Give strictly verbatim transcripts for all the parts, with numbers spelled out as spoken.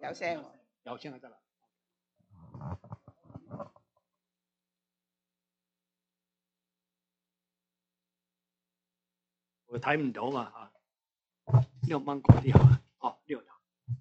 有聲喎， 有聲就得啦。我睇唔到嘛嚇，呢個掹過啲係嘛？哦，呢個有。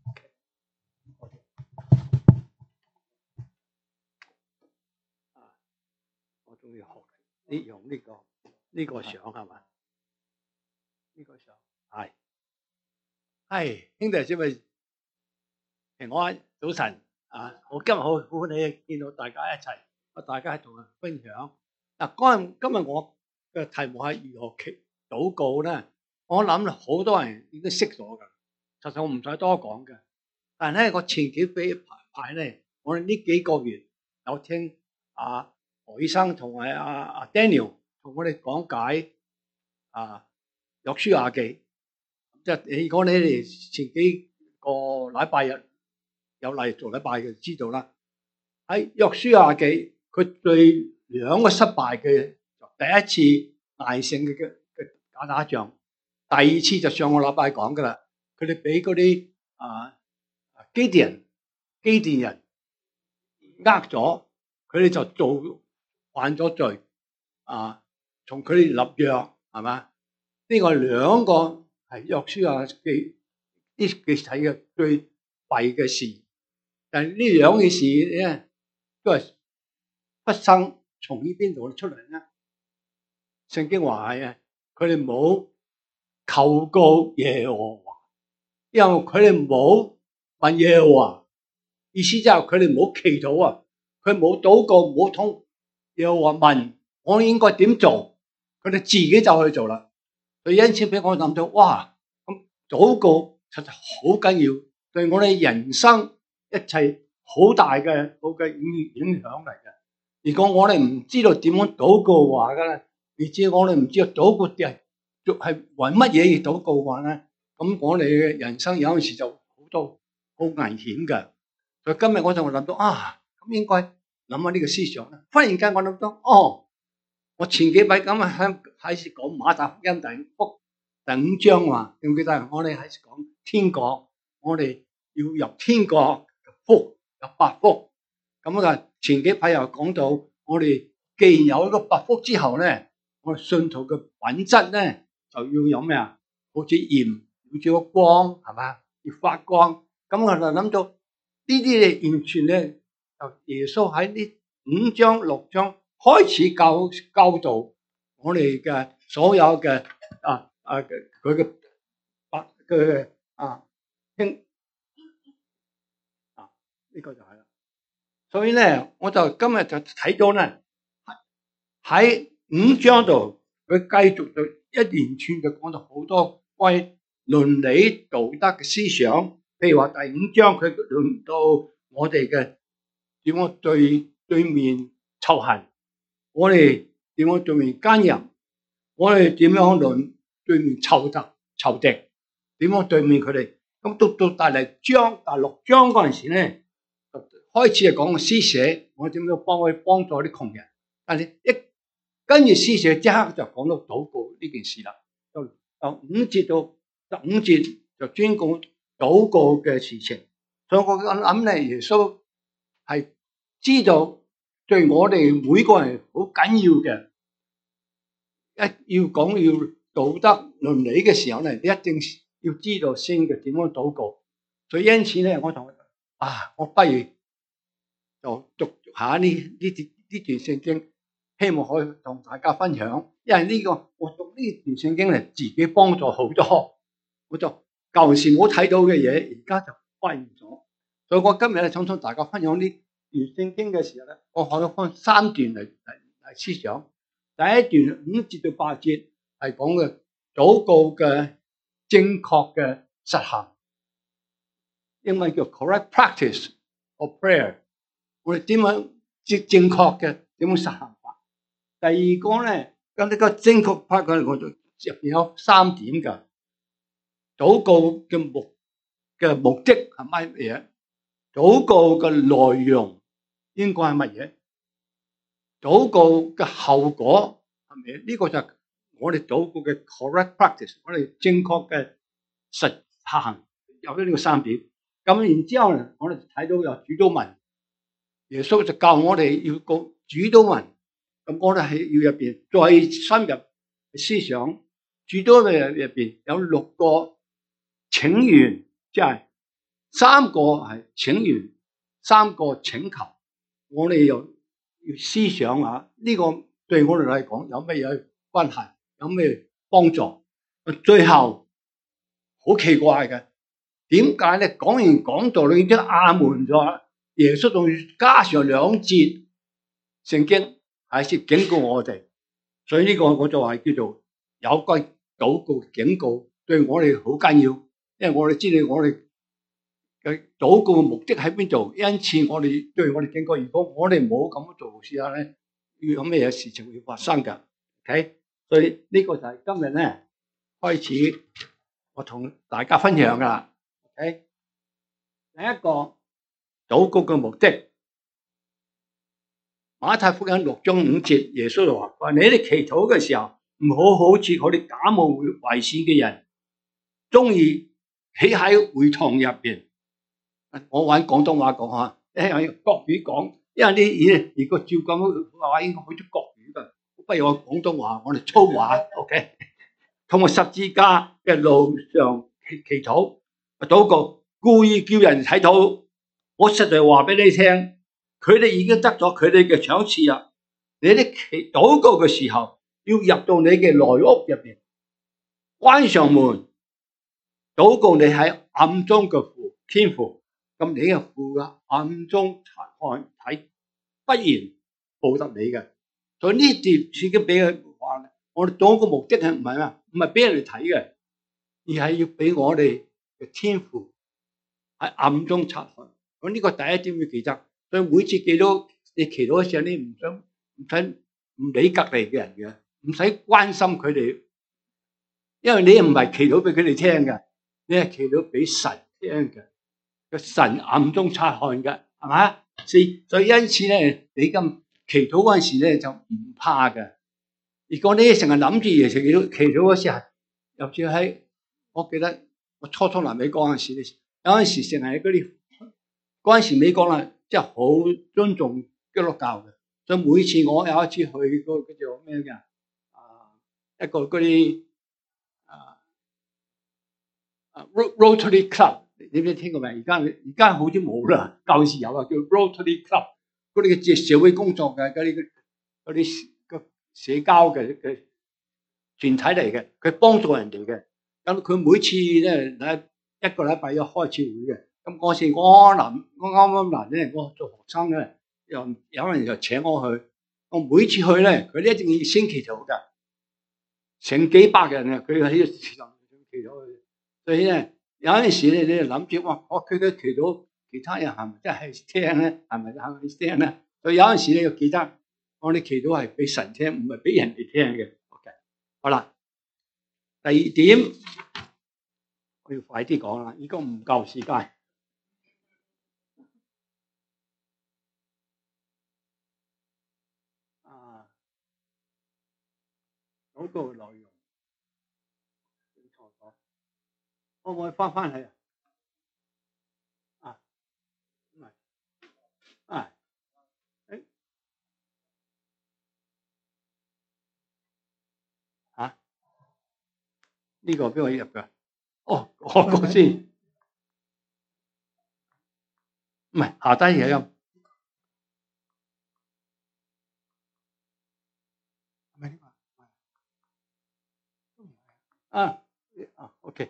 啊，我終於學呢用呢個呢個相係嘛？呢個相係係兄弟姊妹平安早晨啊！我今日好歡喜見到大家一齊，我大家同人分享。嗱，今今日我嘅題目係如何祈禱告咧？我諗好多人已經識咗㗎，實際我唔使多講嘅。但係咧，我前幾排排咧，我哋呢幾個月有聽阿何醫生同埋阿阿 Daniel 同我哋講解啊約書亞記。即係如果你哋前幾個禮拜日有嚟做禮拜嘅，知道啦。喺約書亞記，佢對兩個失敗嘅，第一次大勝嘅嘅嘅打仗，第二次就上個禮拜講噶啦。佢哋俾嗰啲啊基甸人、基甸人呃咗，佢哋就做犯咗罪啊，從佢哋立約係嘛？呢個兩個。係約書亞記啲記睇嘅最弊嘅事，但係呢兩件事咧都係發生從呢邊度出嚟咧？聖經話係啊，佢哋冇求告耶和華，因為佢哋冇問耶和華，意思就係佢哋冇祈禱啊，佢冇禱告，冇通耶和華問我應該點做，佢哋自己就去做啦。所以因此俾我諗到，哇！咁禱告實在好緊要，對我哋人生一切好大嘅好嘅影影響嚟嘅。如果我哋唔知道點樣禱告話嘅咧，而且我哋唔知道禱告係係為乜嘢而禱告話咧，咁我哋嘅人生有陣時就好多好危險嘅。所以今日我就諗到啊，咁應該諗下呢個思想咧。忽然間我諗到，哦。我前幾位咁啊，喺喺時講馬太福音第五福第五章話，記唔記得？我哋喺時講天國，我哋要入天國福入八福。咁啊，前幾排又講到，我哋既然有一個八福之後咧，我哋信徒嘅品質咧就要有咩啊？好似鹽要照個光，係嘛？要發光。咁我就諗到呢啲嘢完全咧，就耶穌喺呢五章六章。開始教教導我哋嘅所有嘅啊啊佢嘅八嘅啊聽啊呢個就係啦。所以咧，我就今日就睇到咧喺五章度，佢繼續就一連串就講到好多關於倫理道德嘅思想。譬如話第五章佢論到我哋嘅點樣對對面仇恨。我哋點樣對面奸淫？我哋點樣論對面仇敵？仇敵點樣對面佢哋？咁到到第六章、第六章嗰陣時咧，開始係講施捨，我點樣幫佢幫助啲窮人？但係一跟住施捨，即刻就講到禱告呢件事啦。就就五節到十五節就專講禱告嘅事情。所以我咁諗咧，耶穌係知道。對我哋每個人好緊要嘅，一要講要道德倫理嘅時候咧，你一定要知道先嘅點樣禱告。所以因此咧，我同啊，我不如就讀下呢呢段呢段聖經，希望可以同大家分享。因為呢、這個我讀呢段聖經嚟，自己幫助好多，我就舊時冇睇到嘅嘢，而家就發現咗。所以我今日咧想同大家分享呢。讀聖經嘅時候咧，我可以分三段嚟嚟嚟思想。第一段五節到八節係講嘅禱告嘅正確嘅實行，英文叫 correct practice of prayer。我哋點樣正正確嘅點樣實行法？第二個咧，咁呢個正確 practice 我就入邊有三點㗎。禱告嘅目嘅目的係乜嘢？禱告嘅內容應該係乜嘢？禱告嘅後果係咪？呢、這個就係我哋禱告嘅 correct practice， 我哋正確嘅實行有咗呢個三點。 咁然之後咧，我哋睇到有主禱文，耶穌就教我哋要講主禱文。咁我哋係要入邊再深入思想，主禱文入邊有六個請願，即係三個係請願，三個請求。我哋又要思想下呢個對我哋嚟講有咩嘢關係，有咩幫助？最後好奇怪嘅，點解咧？講完講道你已經阿門咗，耶穌仲加上兩節聖經係先警告我哋，所以呢個我就話叫做有關禱告警告，對我哋好緊要，因為我哋知道我哋嘅禱告嘅目的喺邊度，因此我哋對我哋警告，如果我哋冇咁樣做試下咧，有咩嘢事情會發生㗎 ？OK， 所以呢個就係今日咧開始我同大家分享㗎啦。OK， 第一個禱告嘅目的。馬太福音六章五節，耶穌就話：話你哋祈禱嘅時候，唔好好似嗰啲假冒為善嘅人，中意企喺會堂入邊。我揾廣東話講下，誒國語講，因為啲嘢如果照咁話，應該好似國語㗎。不如我廣東話，我哋粗話 ，OK。通過十字架嘅路上祈祈禱，禱告，故意叫人睇到。我實在話俾你聽。佢哋已經得咗佢哋嘅賞賜啊！你哋祈禱告嘅時候，要入到你嘅內屋入邊，關上門，禱告你喺暗中嘅父天父，咁你嘅父啊暗中察看睇，不然報答你嘅。所以呢段聖經俾佢話，我哋禱告目的係唔係咩？唔係俾人哋睇嘅，而係要俾我哋嘅天父喺暗中察看。咁呢個第一點要記得。所以每次祈禱，你祈禱嘅時候，你唔想唔使唔理隔離嘅人嘅，唔使關心佢哋，因為你唔係祈禱俾佢哋聽嘅，你係祈禱俾神聽嘅，個神暗中察看嘅，係嘛？所以所以因此咧，你咁祈禱嗰陣時咧就唔怕嘅。如果你成日諗住嘢，成日祈禱嗰時候，尤其喺我記得我初初嚟美國嗰陣時，有陣時成日嗰啲嗰陣時美國啦。即係好尊重基督教嘅，所以每次我有一次去嗰個叫做咩嘅啊，一個嗰啲啊啊 Rotary Club， 你唔知聽過未？而家而家好似冇啦，舊時有啊，叫 Rotary Club， 嗰啲嘅社會工作嘅嗰啲嗰啲個社交嘅嘅團體嚟嘅，佢幫助人哋嘅。咁佢每次咧咧一個禮拜要開次會嘅。咁嗰時我臨我啱啱嚟咧，我做學生咧，又有人就請我去。我每次去咧，佢哋一定要先祈禱㗎，成幾百人啊！佢喺度祈禱。所以咧，有陣時咧，你就諗住哇，我佢嘅祈禱，其他人係咪真係聽咧？係咪係咪聽咧？所以有陣時你要記得，我哋祈禱係俾神聽，唔係俾人哋聽嘅。OK， 好啦，第二點，我要快啲講啦，依家唔夠時間。嗰個內容錯咗，可唔可以翻翻去啊？唔係啊？誒嚇？呢個邊個入㗎？哦，我個先，唔係下低有音。啊啊 ，OK，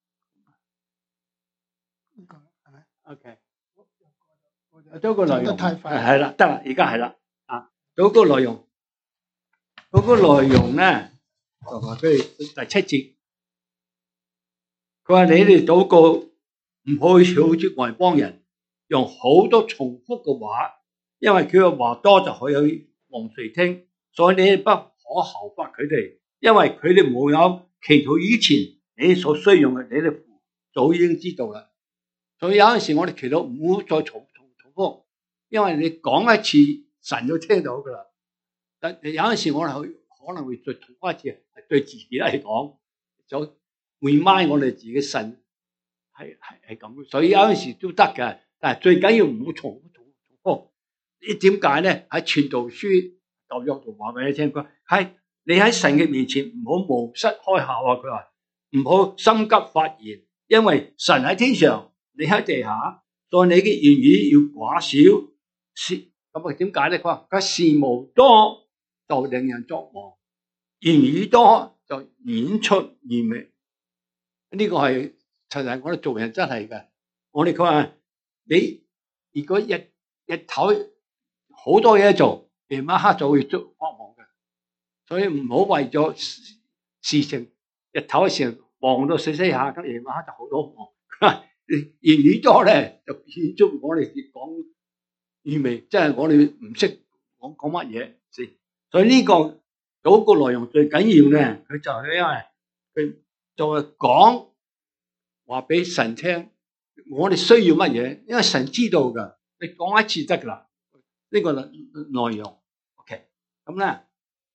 呢個係咪 ？OK， 嗰個內容係啦，得啦，而家係啦，啊，嗰個內容，嗰個內容咧就話佢第七節，佢話你哋禱告唔可以好似外邦人用好多重複嘅話，因為佢嘅話多就可以望誰聽，所以你不可效法佢哋，因為佢哋冇有祈禱以前，你所需用嘅，你哋早已經知道啦。所以有陣時我哋祈禱唔好再重重重複，因為你講一次，神都聽到噶啦。但有陣時我哋可能會再重複一次，對自己嚟講，就 remind 我哋自己神係係係咁，所以有陣時都得嘅，但係最緊要唔好重複重複。你點解咧？喺傳道書舊約度話俾你聽，佢係你喺神嘅面前唔好無失開口啊！佢話唔好心急發言，因為神喺天上，你喺地下，在你嘅言語要寡少。事咁啊？點解咧？佢話佢事務多就令人作王，言語多就演出愚昧。呢個係其實我哋做人真係嘅。我哋佢話你如果日日頭好多嘢做，夜晚黑就會做發忙嘅。所以唔好為咗事情日頭嘅時候忙到死死下，咁夜晚黑就好多忙。言語多咧就變咗我哋講愚昧，即係我哋唔識講講乜嘢先。所以呢個嗰個內容最緊要咧，佢就係因為佢就係講話俾神聽，我哋需要乜嘢，因為神知道噶，你講一次得噶啦。呢個內容 ，OK， 咁咧，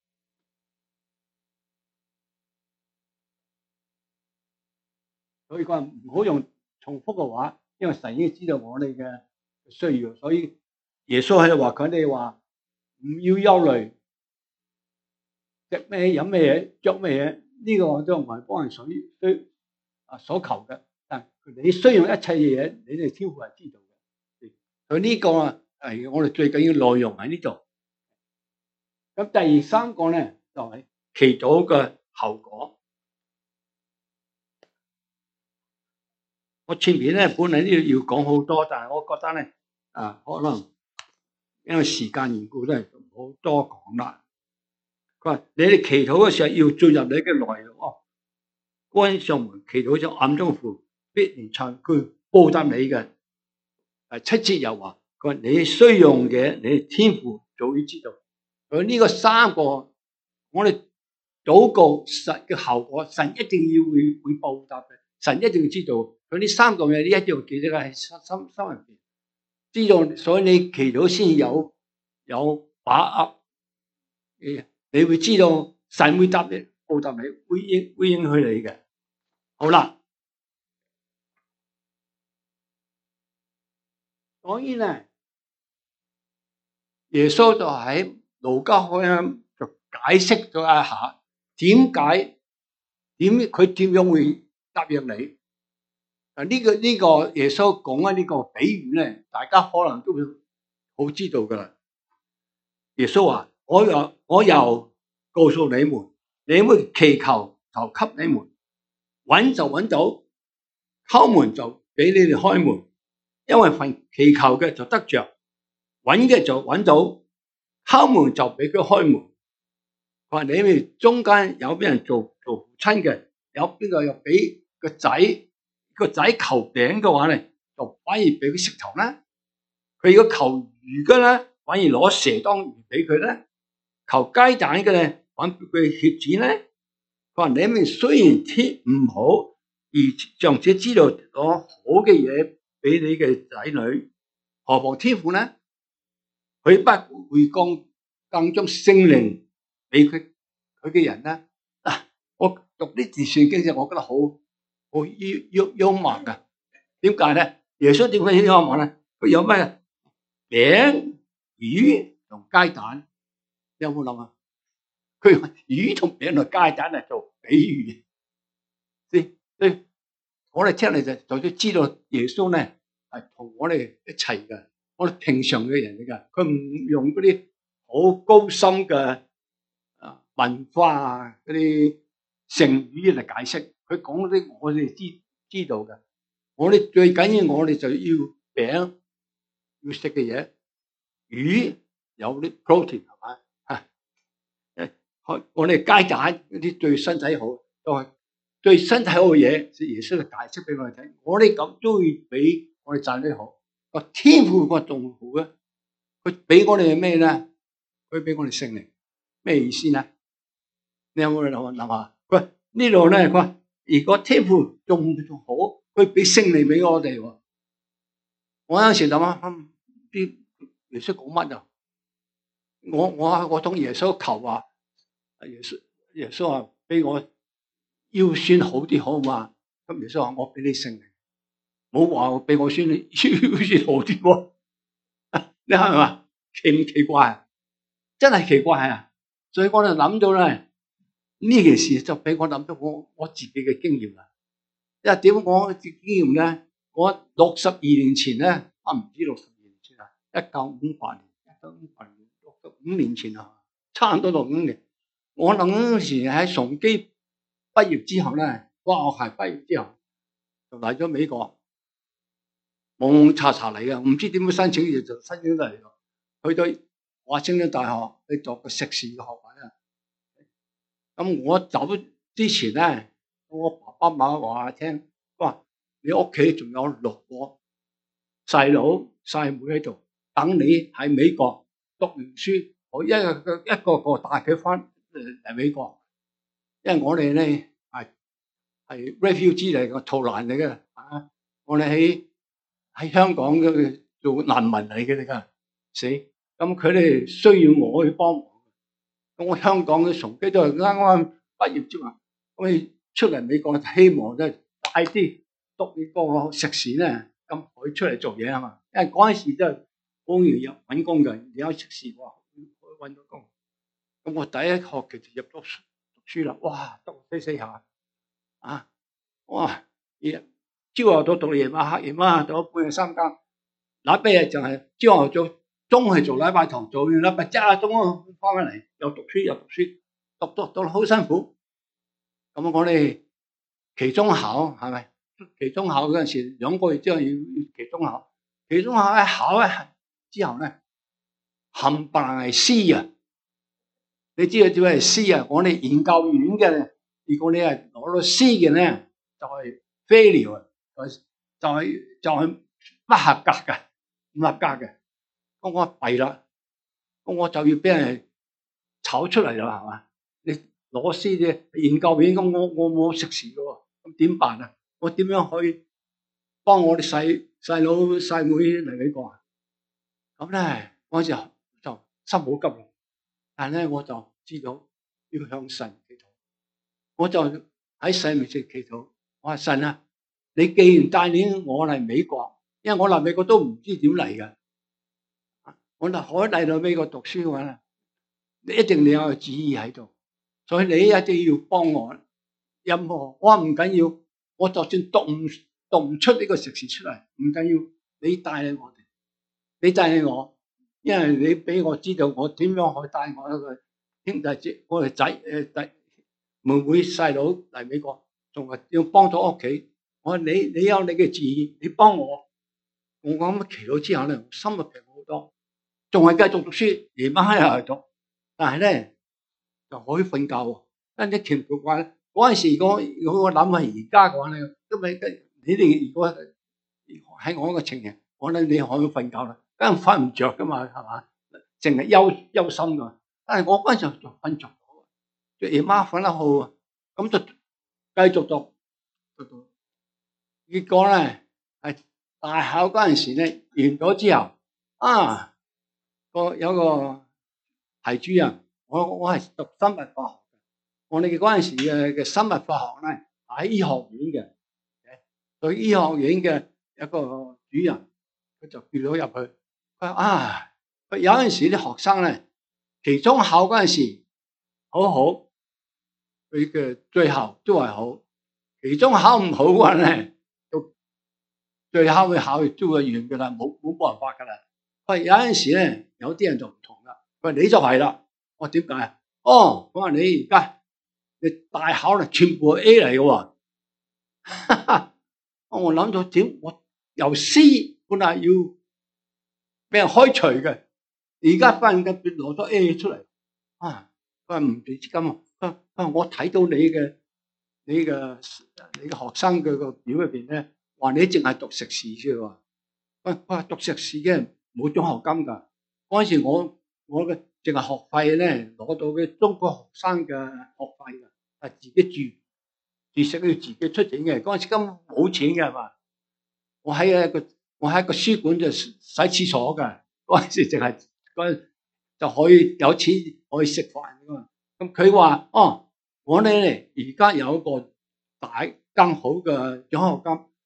所以講唔好用重複嘅話，因為神已經知道我哋嘅需要，所以耶穌喺度話佢哋話唔要憂慮，食咩飲咩嘢，着咩嘢，呢個都唔係幫人所需啊所求嘅。但係你需要一切嘢，你哋天父係知道嘅。所以呢個係我哋最緊要內容喺呢度。咁第三個咧就係祈禱嘅後果。我前面咧本嚟呢度要講好多，但係我覺得咧啊，可能因為時間緣故都係好多講啦。佢話你哋祈禱嘅時候要進入你嘅內室哦，關上門祈禱就暗中父必然賜佢報答你嘅。誒七節又話佢話你需用嘅，你天父早已知道。佢呢個三個，我哋禱告神嘅後果，神一定要會會報答嘅，神一定要知道。佢呢三個嘢，你一定要記得喺心心心入邊，知道，所以你祈禱先有有把握。你會知道神會答你，報答你，會應會應許你嘅。好啦，所以咧，耶穌就喺路加福音就解釋咗一下點解點佢點樣會答應你。啊、這個，呢個呢個耶穌講嘅呢個比喻咧，大家可能都會好知道噶啦。耶穌話：我又我又告訴你們，你們祈求就給你們，揾就揾到，敲門就俾你哋開門。因為凡祈求嘅就得着，揾嘅就揾到，敲門就俾佢開門。話你哋中間有邊人做做父親嘅，有邊個又俾個仔個仔求餅嘅話咧，就反而俾佢石頭啦。佢如果求魚嘅咧，反而攞蛇當魚俾佢咧。求雞蛋嘅咧，反俾佢蠍子咧。佢話你哋雖然天唔好，而尚且知道攞好嘅嘢俾你嘅仔女，何況天父呢？佢不會降更將聖靈俾佢佢嘅人呢？啊！我讀呢段聖經時，我覺得好好幽幽幽默噶。點解咧？耶穌點解幽默咧？佢有咩餅、魚同雞蛋？你有冇諗啊？佢用魚同餅同雞蛋嚟做比喻，先對我哋聽嚟就就都知道耶穌咧係同我哋一齊嘅，我哋平常嘅人嚟噶。佢唔用嗰啲好高深嘅啊文化啊嗰啲成語嚟解釋，佢講嗰啲我哋知知道嘅。我哋最緊要我哋就要餅要食嘅嘢，魚有啲 protein 係嘛？我哋雞蛋嗰啲對身體好，都係對身體好嘅嘢，耶穌就解釋俾我哋睇。我哋咁都會俾我哋讚得好，個天父個仲好嘅，佢俾我哋係咩咧？佢俾我哋聖靈，咩意思咧？你有冇諗下諗下？佢呢度咧，佢話如果天父仲仲好，佢俾聖靈俾我哋。我有陣時諗下，啲耶穌講乜啊？我我我同耶穌求話。耶穌耶穌話俾我腰酸好啲好嘛？咁耶穌話我俾你聖靈， 冇話俾我孫女好似好啲喎。你係咪話奇唔奇怪啊？真係奇怪啊！所以我就諗到咧，呢件事就俾我諗到我我自己嘅經驗啦。因為點我嘅經驗咧？我六十二年前咧，啊唔知六十二年前啊，一九五八年，一九五八年六十五年前啊，差唔多六五年。我諗嗰時喺崇基畢業之後咧，哇！學系畢業之後就嚟咗美國，懵懵查查嚟嘅，唔知點樣申請就申請嚟咯。去到華盛頓大學去做個碩士嘅學位啊。咁我走之前咧，我爸爸媽媽話我聽，哇！你屋企仲有六個細佬細妹喺度等你喺美國讀完書，我一個一個個帶佢翻嚟美國，因為我哋咧係係 refugee 嚟嘅逃難嚟嘅啊！我哋喺喺香港嘅做難民嚟嘅嚟㗎，死咁佢哋需要我去幫忙。咁我香港嘅崇基都係啱啱畢業啫嘛，咁出嚟美國希望咧快啲讀呢個碩士咧，咁可以出嚟做嘢啊嘛。因為嗰陣時真係好容易入揾工嘅，你有碩士喎可以揾到工。咁我第一學期就入咗讀書啦，哇！讀死死下啊，哇！朝頭早讀夜晚黑，夜晚讀到半夜三更。禮拜日就係朝頭早中去做禮拜堂，做完禮拜七啊鐘翻返嚟又讀書又讀書，讀讀讀到好辛苦。咁我哋期中考係咪？期中考嗰陣時兩個月之後要期中考，期中考一考咧之後咧冚唪唥係 C 啊！你知道點解係 C 啊？我哋研究院嘅，如果你係攞到 C 嘅咧，就係 failure 啊，就係就係不合格嘅，唔合格嘅。咁我弊啦，咁我就要俾人炒出嚟啦，係嘛？你攞 C 嘅研究院，咁我我冇碩士嘅喎，咁點辦啊？我點樣可以幫我哋細細佬細妹嚟美國啊？咁咧嗰陣時就心好急，但係咧我就知道要向神祈禱，我就喺神面前祈禱，我話神啊，你既然帶領我嚟美國，因為我嚟美國都唔知點嚟嘅。我嗱可嚟到美國讀書嘅話咧，你一定你有個旨意喺度，所以你一定要幫我。任何我話唔緊要，我就算讀唔讀唔出呢個碩士出嚟，唔緊要，你帶領我哋，你帶領我，因為你俾我知道我點樣去帶我一個兄弟姐，我哋仔誒弟妹妹細佬嚟美國，仲係要幫咗屋企。我話你你有你嘅旨意，你幫我。我咁祈禱之後咧，心就平好多。仲係繼續讀書，夜晚黑又係讀，但係咧就可以瞓覺喎。跟住奇唔奇怪咧？嗰陣時，如果如果我諗係而家嘅話咧，因為你哋如果喺我嘅情形，我諗你可以瞓覺啦，梗係瞓唔着噶嘛，係嘛？淨係憂憂心噶。但係我嗰陣時就瞓着咗，夜晚瞓得好，咁就繼續讀讀讀。結果咧係大考嗰陣時咧完咗之後啊〜個有個系主任，我我係讀生物化學，我哋嗰陣時嘅嘅生物化學咧喺醫學院嘅，對醫學院嘅一個主任，佢就叫咗入去。佢話啊，佢有陣時啲學生咧，期中考嗰陣時好好，佢嘅最後都係好。期中考唔好嘅話咧，到最後嘅考都係完噶啦，冇冇辦法噶啦。佢有陣時咧。有啲人就唔同啦，佢話你就係啦，我點解啊？哦，我話你而家你大考咧全部係 A 嚟嘅喎，我諗到點？我由 C 本來要俾人開除嘅，而家忽然間變攞咗 A 出嚟，啊！佢話唔俾資金啊，佢話我睇到你嘅你嘅你嘅學生嘅個表入邊咧，話你淨係讀碩士啫喎，佢話讀碩士嘅冇獎學金㗎。嗰陣時我我嘅淨係學費咧攞到嘅中國學生嘅學費㗎，係自己住住食要自己出錢嘅。嗰陣時根本冇錢嘅係嘛？我喺一個我喺一個書館就洗廁所㗎。嗰陣時淨係嗰陣就可以有錢可以食飯㗎嘛。咁佢話哦，我哋咧而家有一個大更好嘅獎學金，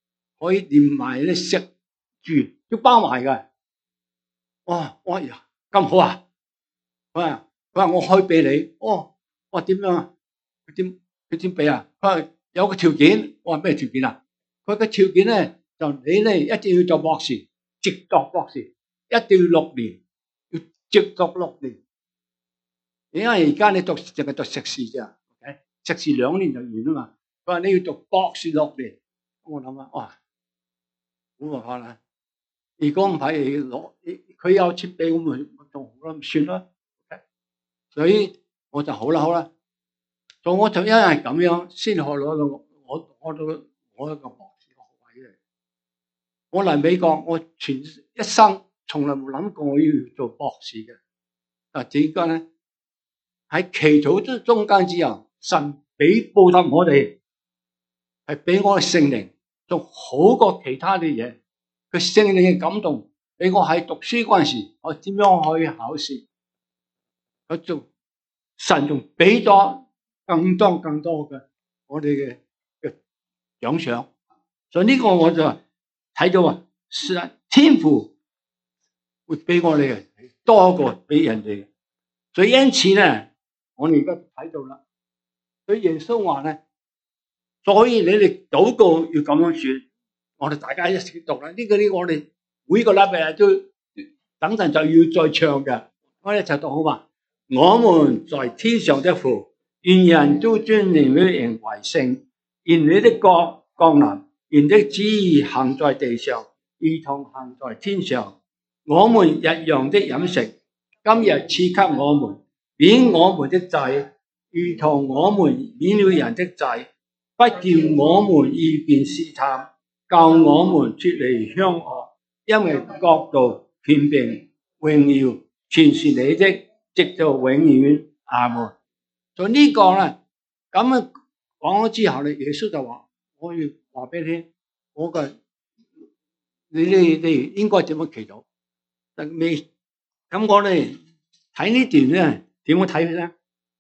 可以連埋咧食住都包埋嘅。哇！我呀咁好啊！佢話佢話我可以俾你。哦，我話點樣啊？佢點佢點俾啊？佢話有個條件。我話咩條件啊？佢嘅條件咧就你咧一定要做博士，直讀博士，一定要六年，要直讀六年。因為而家你讀淨係讀碩士啫，碩士兩年就完啦嘛。佢話你要讀博士六年。我諗啊，哇，冇辦法啦。如果唔係攞佢有錢俾我咪仲好啦，唔算啦。所以我就好啦好啦，所以我就因為咁樣先可攞到我我到我一個博士學位嘅。我嚟美國，我全一生從來冇諗過我要做博士嘅。啊，點解咧？喺祈禱中中間之後，神俾報答我哋，係俾我嘅聖靈，仲好過其他啲嘢。佢聖靈嘅感動，俾我喺讀書嗰陣時，我點樣可以考試？佢仲神仲俾咗更多更多嘅我哋嘅嘅獎賞。所以呢個我就睇到啊，天父會俾我哋多過俾人哋。所以因此咧，我哋而家睇到啦。所以耶穌話咧，所以你哋禱告要咁樣說。我哋大家一齊讀啦。呢個呢，我哋每個禮拜都等陣就要再唱嘅。我哋一齊讀好嘛？我們在天上的父，願人都尊你的名為聖。願你的國降臨，願你的旨意行在地上，如同行在天上。我們日用的飲食，今日賜給我們，免我們的債，如同我們免了人的債，不叫我們遇見試探，救我們脫離凶惡，因為國度、權柄、榮耀，全是你的，直到永遠。阿門。所以呢個咧，咁樣講咗之後咧，耶穌就話：我要話俾你聽，我嘅你哋你應該點樣祈禱？但未咁我哋睇呢段咧，點樣睇咧？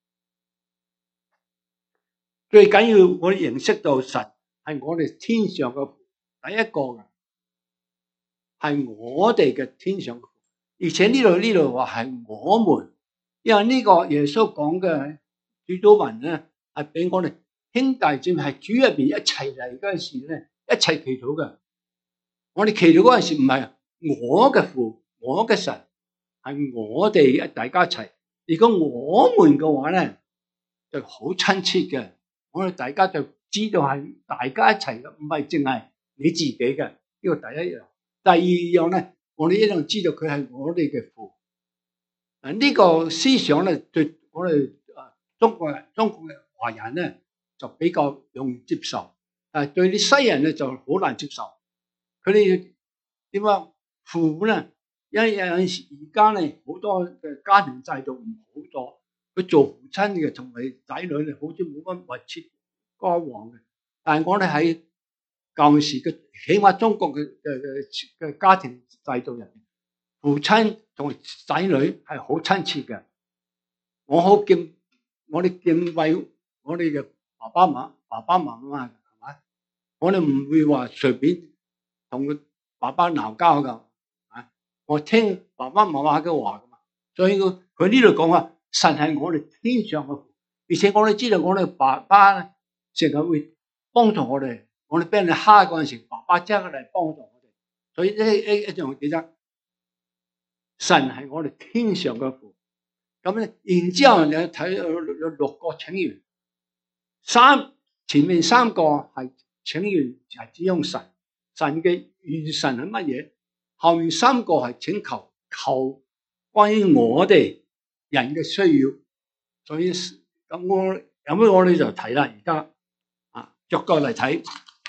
最緊要我哋認識到神係我哋天上嘅第一個嘅，係我哋嘅天上嘅，而且呢度呢度話係我們，因為呢個耶穌講嘅主禱文咧，係俾我哋兄弟姊妹係主入邊一齊嚟嗰陣時咧，一齊祈禱嘅。我哋祈禱嗰陣時唔係我嘅父，我嘅神，係我哋大家一齊。如果我們嘅話咧，就好親切嘅。我哋大家就知道係大家一齊嘅，唔係淨係你自己嘅。呢個第一樣。第二樣咧，我哋一定知道佢係我哋嘅父。嗱，呢個思想咧，對我哋啊中國人、中國嘅華人咧就比較容易接受，但係對啲西人咧就好難接受。佢哋點樣父咧？因為有陣時而家咧好多嘅家庭制度唔好咗。佢做父親嘅同埋仔女咧，好似冇乜密切交往嘅。但係我哋喺舊時嘅，起碼中國嘅嘅嘅家庭制度入邊，父親同仔女係好親切嘅。我好敬，我哋敬畏我哋嘅爸爸媽爸爸媽媽，係咪？我哋唔會話隨便同佢爸爸鬧交噶。啊，我聽爸爸媽媽嘅話噶嘛。所以佢佢呢度講話。神係我哋天上嘅父，而且我哋知道我哋爸爸咧成日會幫助我哋，我哋俾人哋蝦嗰陣時，爸爸即刻嚟幫助我哋。所以呢一一樣記得，神係我哋天上嘅父。咁咧，然之後你睇有六個請願，三前面三個係請願係指向神，神嘅願神係乜嘢？後面三個係請求，求關於我哋人嘅需要。所以咁我咁我哋就睇啦，而家啊逐個嚟睇。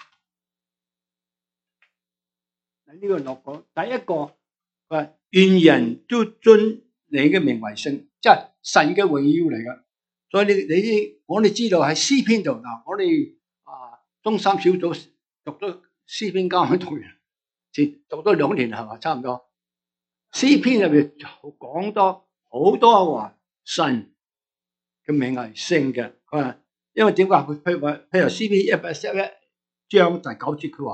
呢個六個，第一個係願人都尊你嘅名為聖，即係神嘅榮耀嚟噶。所以你你我哋知道喺詩篇度嗱，我哋啊中三小組讀咗詩篇交響讀完，前讀咗兩年係嘛，差唔多。詩篇入邊講多好多話神嘅名係聖嘅，佢話因為點解佢譬如話譬如詩篇一百一十一章第九節佢話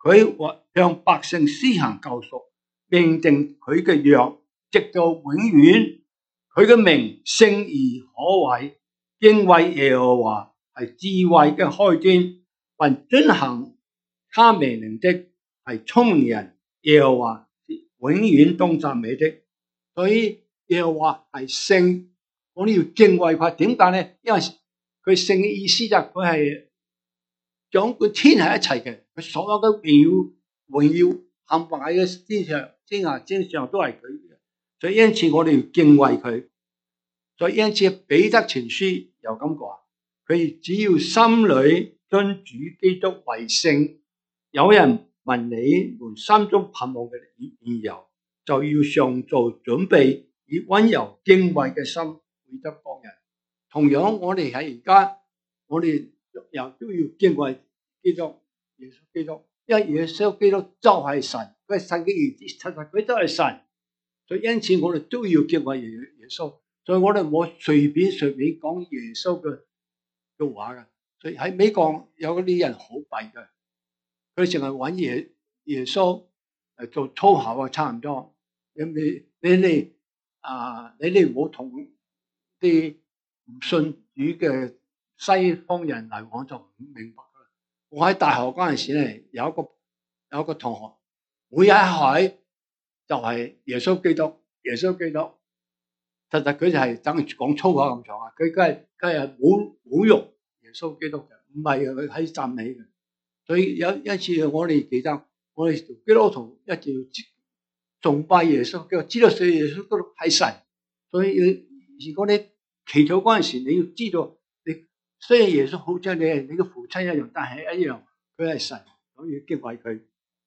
佢向百姓施行救贖，命定佢嘅約直到永遠。佢嘅名聖而可畏，敬畏耶和華係智慧嘅開端，凡遵行他命令的係聰明人。耶和華永遠當讚美的。所以耶和華係聖，我哋要敬畏佢。點解咧？因為佢聖嘅意思就係佢係掌管天下一切嘅，佢所有嘅榮耀、榮耀冚唪唥嘅天上、天下、天上都係佢嘅。所以因此我哋要敬畏佢。所以因此彼得前書又咁講，佢只要心裏尊主基督為聖，有人問你們心中盼望嘅理由，就要常做準備，以溫柔敬畏嘅心回答各人。同樣我哋喺而家，我哋又都要敬畏基督，耶穌基督，因為耶穌基督就係神，佢係神嘅兒子，實實佢都係神。所以因此我哋都要敬畏耶耶穌。所以我哋唔好隨便隨便講耶穌嘅嘅話嘅。所以喺美國有嗰啲人好弊嘅，佢淨係揾耶耶穌嚟做粗口啊，差唔多。你你你哋啊，你哋唔好同啲唔信主嘅西方人嚟講就唔明白啦。我喺大學嗰陣時咧，有一個有一個同學，每一海就係耶穌基督，耶穌基督。實際佢就係等於講粗口咁長啊！佢梗係梗係侮侮辱耶穌基督嘅，唔係佢喺讚美嘅。所以有一次我哋記得，我哋基督徒一定要崇拜耶穌基督，知道信耶穌基督係神。所以如果你祈禱嗰陣時，你要知道，你雖然耶穌好似你係你嘅父親一樣，但係一樣佢係神，所以要敬畏佢。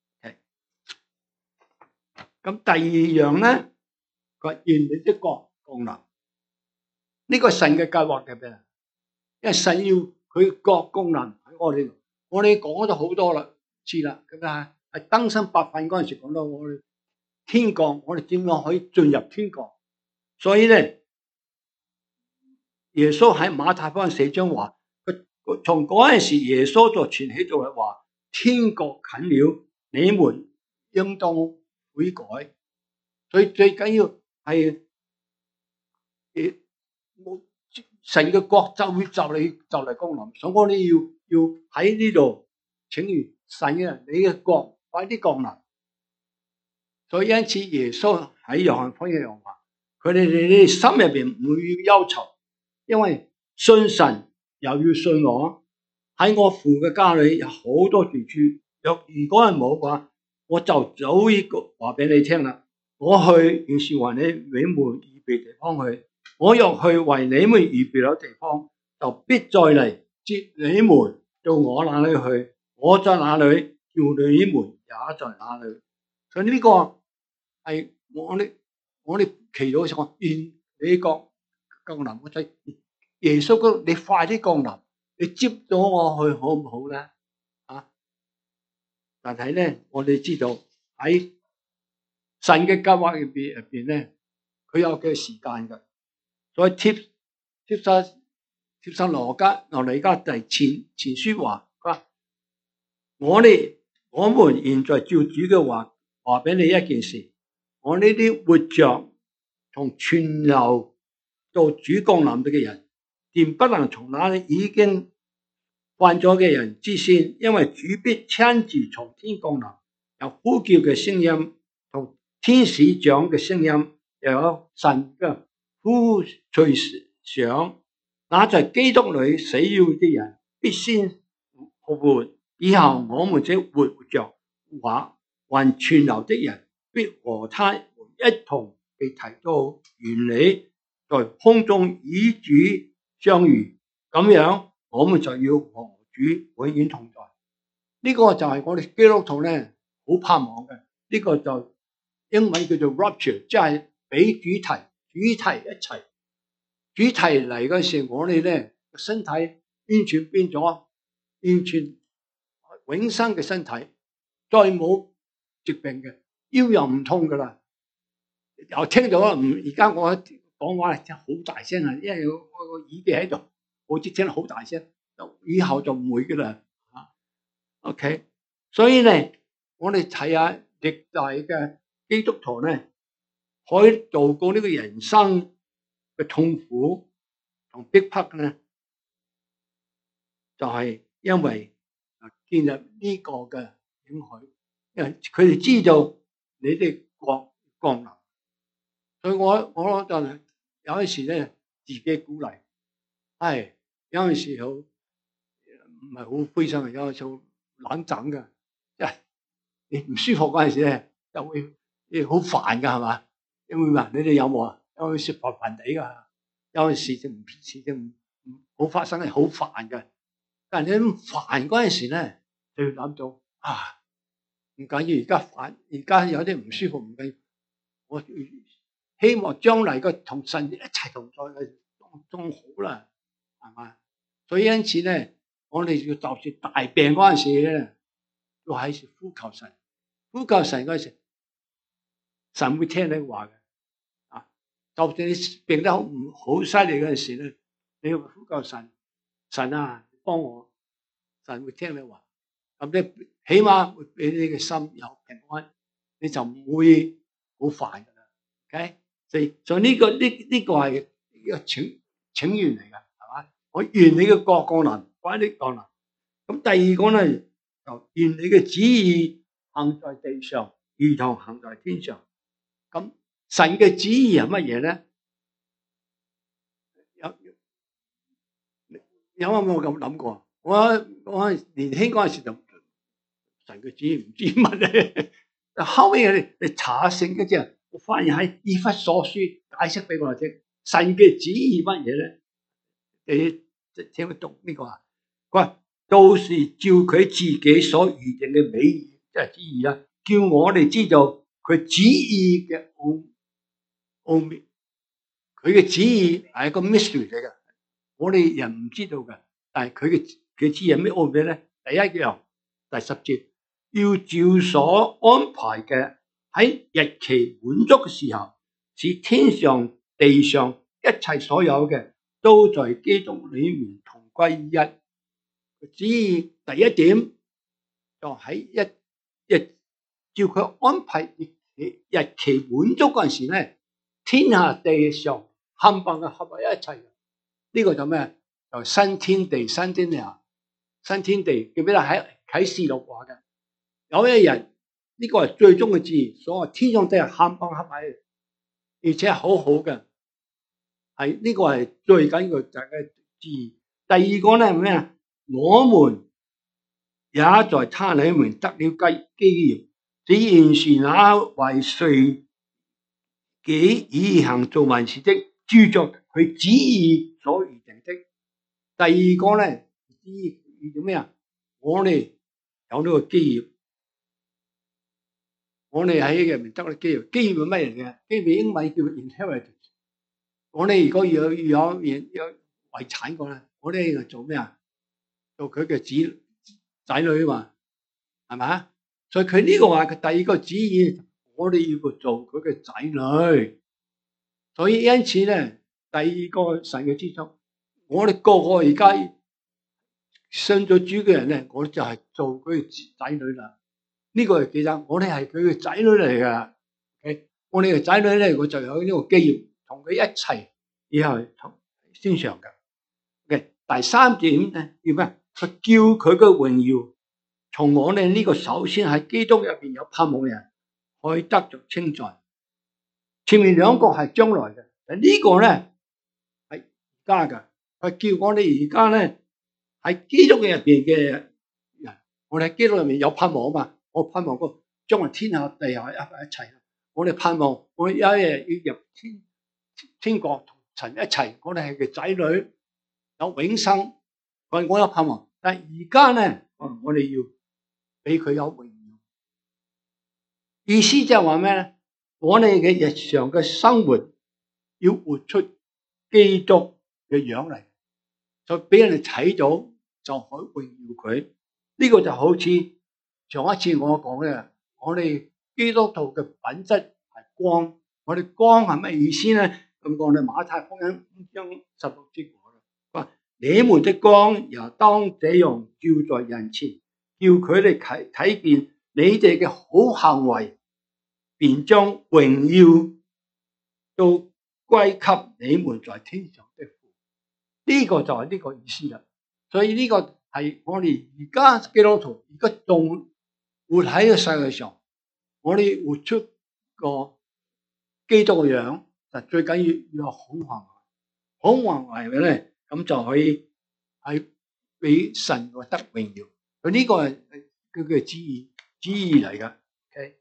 咁第二樣咧，佢話願你的國降臨，呢個神嘅計劃嘅咩？因為神要佢國降臨喺我哋度，我哋講咗好多啦，知啦，咁啊係登山百訓嗰陣時講到我哋天國，我哋點樣可以進入天國？所以咧，耶穌喺馬太福音四章話，佢從嗰陣時耶穌就傳起咗話，天國近了，你們應當悔改。所以最緊要係誒，神嘅國就會就嚟就嚟降臨，所以我哋要要喺呢度請願神啊，你嘅國快啲降臨。所以因此耶穌喺約翰福音又話，佢哋你哋心入邊唔會憂愁，因為信神又要信我。喺我父嘅家裏有好多住處，若如果係冇嘅話，我就早已話俾你聽啦。我去原是為你你們預備地方去，我若去為你們預備咗地方，就必再嚟接你們到我那裏去。我在哪裏，叫你們也在哪裏。所以呢個係我哋我哋祈禱嘅時候，願你國降臨。我睇耶穌嗰，你快啲降臨，你接咗我去好唔好咧？啊！但係咧，我哋知道喺神嘅計劃入邊入邊咧，佢有嘅時間嘅。所以帖帖撒帖撒羅加羅尼加第前前書話，佢話我哋我們現在照主嘅話話俾你一件事，我呢啲活着同存留到主降臨嘅人，斷不能從那已經患咗嘅人之先，因為主必親自從天降臨，有呼叫嘅聲音，同天使長嘅聲音，又有神嘅呼吹響。那在基督裏死了的人必先復活，以後我們這活着或還存留的人，必和他們一同被提到原理，在空中與主相遇。咁樣我們就要和主永遠同在。呢、這個就係我哋基督徒咧好盼望嘅。呢、這個就英文叫做 rapture， 即係俾主題主題一齊。主題嚟嗰時，我哋咧身體完全變咗，完全永生嘅身體，再冇疾病嘅，腰又唔痛噶啦。又聽到唔而家我講話真係好大聲啊，因為我個耳機喺度，我只聽得好大聲。以後就唔會噶啦。OK， 所以咧我哋睇下歷代嘅基督徒咧，可以度過呢個人生嘅痛苦同逼迫咧，就係因為建立呢個嘅應許，因為佢哋知道你哋國降臨，所以我我就有陣時咧自己鼓勵，係有陣時好唔係好灰心，有陣時好冷靜嘅，即係你唔舒服嗰陣時咧，就會好煩噶，係嘛？因為話你哋有冇啊？有陣時煩煩地噶，有陣時就唔事情唔好發生係好煩嘅。但係你咁煩嗰陣時咧，就要諗到啊，唔緊要，而家煩，而家有啲唔舒服唔緊要，我希望將來個同神一齊同在嘅仲好啦，係嘛？所以因此咧，我哋要就住大病嗰陣時咧，要喺度呼求神，呼求神嗰陣時，神會聽你話嘅。啊，就算你病得好唔好犀利嗰陣時咧，你要呼求神，神啊，幫我，神會聽你話。咁你起碼會俾你嘅心有平安，你就唔會好煩噶啦。OK， 所以所以呢個呢呢個係一個請請願嚟嘅，係嘛？我願你嘅國降臨，快啲降臨。咁第二個咧，就願你嘅旨意行在地上，如同行在天上。咁神嘅旨意係乜嘢咧？有有冇咁諗過？我我年輕嗰陣時就神嘅旨意唔知乜咧，後尾你你查聖經之後，我發現喺以弗所書解釋俾我哋聽，神嘅旨意乜嘢咧？你聽佢讀呢個啊？佢話都是照佢自己所預定嘅美意，即係旨意啦，叫我哋知道佢旨意嘅奧奧秘。佢嘅旨意係一個 mystery 嚟嘅，我哋人唔知道嘅。但係佢嘅佢旨意係咩奧秘咧？第一樣，第十節，要照所安排嘅，喺日期滿足嘅時候，使天上地上一切所有嘅都在基督裏面同歸於一。旨意第一點就喺一一照佢安排日期日期滿足嗰陣時咧，天下地上冚唪唥合為一齊。呢個就咩？就新天地、新天地、新天地。記唔記得喺啟示錄話嘅？有一日呢個係最終嘅旨意，所謂天上地下冚唪唥合埋，而且係好好嘅。係呢個係最緊要大家注意。第二個咧係咩啊？我們也在他裏面得了基基業，只現是那為誰己以行做萬事的，照着佢旨意所預定的。第二個咧，旨意預定咩啊？我哋有呢個基業，我哋喺入面得咗基業。基業係乜嘢嘅？基業英文叫 inheritance。我哋如果要有有有遺產嘅咧，我哋要做咩啊？做佢嘅子仔女嘛，係咪？所以佢呢個話佢第二個旨意，我哋要做佢嘅仔女。所以因此咧，第二個神嘅支出，我哋個個而家信咗主嘅人咧，我哋就係做佢嘅仔女啦。呢、這個係記得，我哋係佢嘅仔女嚟噶。Okay? 我哋嘅仔女咧，我就有呢個基業，同佢一齊以後同天上嘅。Okay? 第三點咧，叫咩？佢叫佢嘅榮耀從我哋呢個首先喺基督入邊有盼望嘅人，可以得着稱讚。前面兩個係將來嘅，但呢個咧係而家嘅。佢叫我哋而家咧喺基督嘅入邊嘅人，我哋喺基督入面有盼望啊嘛。我盼望個將來天下地下一一齊。我哋盼望我有一日要入天天國同神一齊。我哋係佢仔女，有永生。我我有盼望，但係而家咧，我哋要俾佢有榮耀。意思就係話咩咧？我哋嘅日常嘅生活要活出基督嘅樣嚟，就俾人哋睇到，就可以榮耀佢。呢個就好似上一次我講嘅，我哋基督徒嘅品質係光。我哋光係咩意思咧？咁講咧，馬太福音五章十六節講，你們的光也當這樣照在人前，叫佢哋睇睇見你哋嘅好行為，便將榮耀都歸給你們在天上的父。呢、這個就係呢個意思啦。所以呢個係我哋而家基督徒而家仲活喺個世界上，我哋活出個基督嘅樣，就最緊要要有好行為。好行為嘅咧，咁就可以係俾神獲得榮耀。佢呢個係佢嘅旨意旨意嚟噶。OK，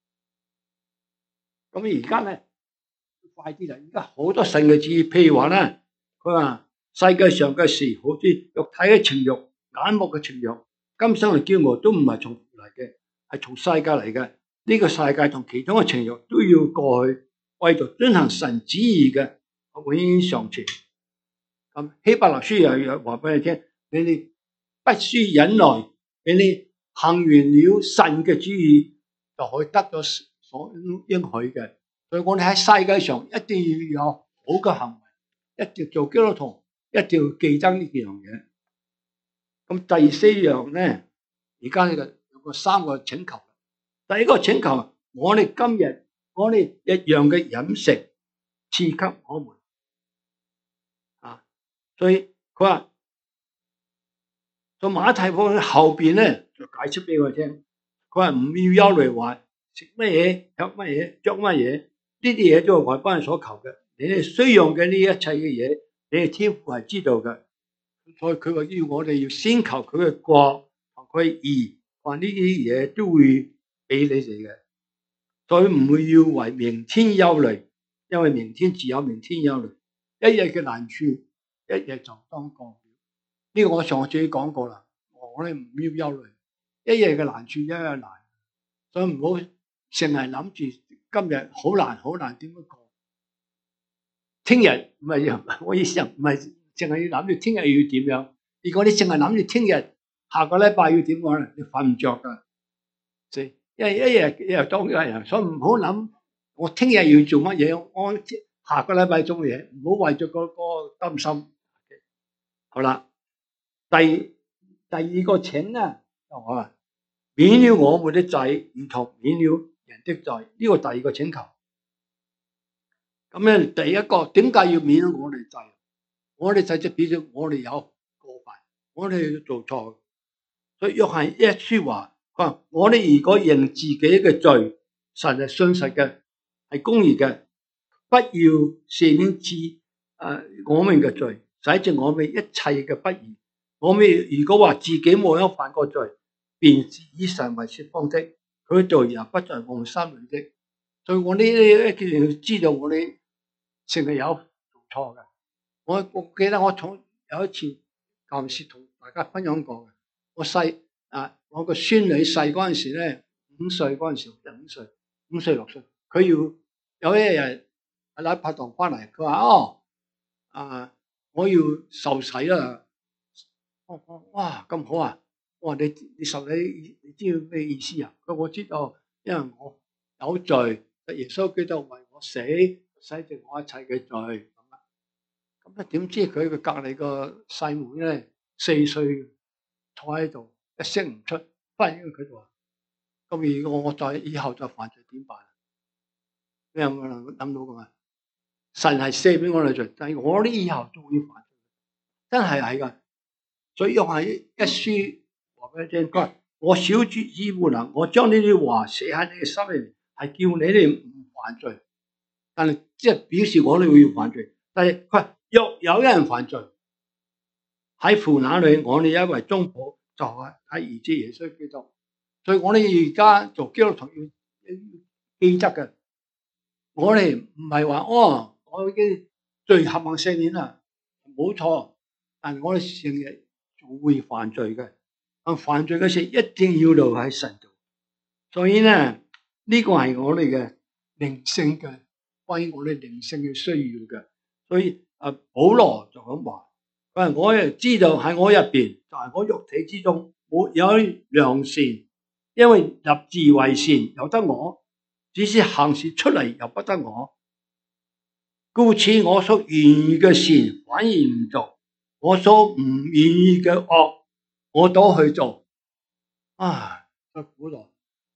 咁而家咧快啲啦！而家好多神嘅旨意，譬如話咧，佢話世界上嘅事，好似肉體嘅情慾、眼目嘅情慾、今生嘅驕傲，都唔係從嚟嘅，係從世界嚟嘅。呢個世界同其中嘅情慾都要過去，為咗遵行神旨意嘅，永遠常存。咁希伯來書又有話俾你聽，你哋不需忍耐，你哋行完了神嘅旨意，就可以得咗所應許嘅。所以我哋喺世界上一定要有好嘅行為，一定要做基督徒，一定要記得呢幾樣嘢。咁第四樣咧，而家呢個有個三個請求。第一個請求，我哋今日我哋一樣嘅飲食賜給我們啊。所以佢話，在馬太福音後邊咧就解釋俾我聽，佢話唔要憂慮話食乜嘢、喝乜嘢、着乜嘢，呢啲嘢都係外邦人所求嘅。你哋需要嘅呢一切嘅嘢，你哋天父係知道嘅。所以佢話要我哋要先求佢嘅國同佢嘅義，話呢啲嘢都會俾你哋嘅。所以唔會要為明天憂慮，因為明天自有明天憂慮。一日嘅難處，一日就當過。呢個我上次講過啦，我哋唔要憂慮，一日嘅難處一日難，所以唔好成日諗住今日好難好難點樣過。聽日唔係，我意思唔係淨係要諗住聽日要點樣。如果你淨係諗住聽日下個禮拜要點講咧，你瞓唔着噶。所以一日一日一日當一日，所以唔好諗我聽日要做乜嘢，我下個禮拜做乜嘢，唔好為咗嗰個擔心。好啦。第第二個請咧，就話免了我們的債，如同免了人的債。呢個第二個請求。咁咧，第一個點解要免了我哋債？我哋債就表示我哋有過犯，我哋做錯。所以約翰一書話，佢話我哋如果認自己嘅罪，神係信實嘅，係公義嘅，不要赦免至誒我們嘅罪，洗淨我們一切嘅不義。我哋如果話自己冇有犯過罪，便是以神為說謊的，佢嘅罪又不在我們心裏的。所以我呢一定要知道我哋成日有做錯嘅。我我記得我從有一次舊時同大家分享過嘅，我細啊，我個孫女細嗰陣時咧，五歲嗰陣時，五歲五歲六歲，佢要有一日阿奶拍檔翻嚟，佢話哦啊，我要受洗啦。我我哇咁好啊！我話你你受洗，你知道咩意思啊？佢我知道，因為我有罪，耶穌基督為我死，洗淨我一切嘅罪。咁啊，咁咧點知佢個隔籬個細妹咧四歲坐喺度，一聲唔出，忽然間佢就話：咁如果我再以後再犯罪點辦？你有冇諗到㗎嘛？神係赦俾我哋罪，但係我呢以後都會犯罪，真係係噶。所以約翰一書話俾你聽，佢話我小子之無能，我將呢啲話寫喺你嘅心裏面，係叫你哋唔犯罪。但係即係表示我哋會犯罪。但係佢話若有一人犯罪，喺父那裏，我哋一位中保就係喺兒子耶穌基督。所以我哋而家做基督徒要記得嘅，我哋唔係話哦，我已經罪合行赦免啦，冇錯。但係我哋成日會犯罪嘅，咁犯罪嘅事一定要留喺神度。所以咧，呢、這個係我哋嘅靈性嘅，關於我哋靈性嘅需要嘅。所以啊，保羅就咁話，佢話我亦知道喺我入邊，就係、是、我肉體之中沒有良善，因為立志為善由得我，只是行事出嚟由不得我。故此我所願意嘅善反而唔做。我所唔願意嘅惡，我都去做啊！苦咯，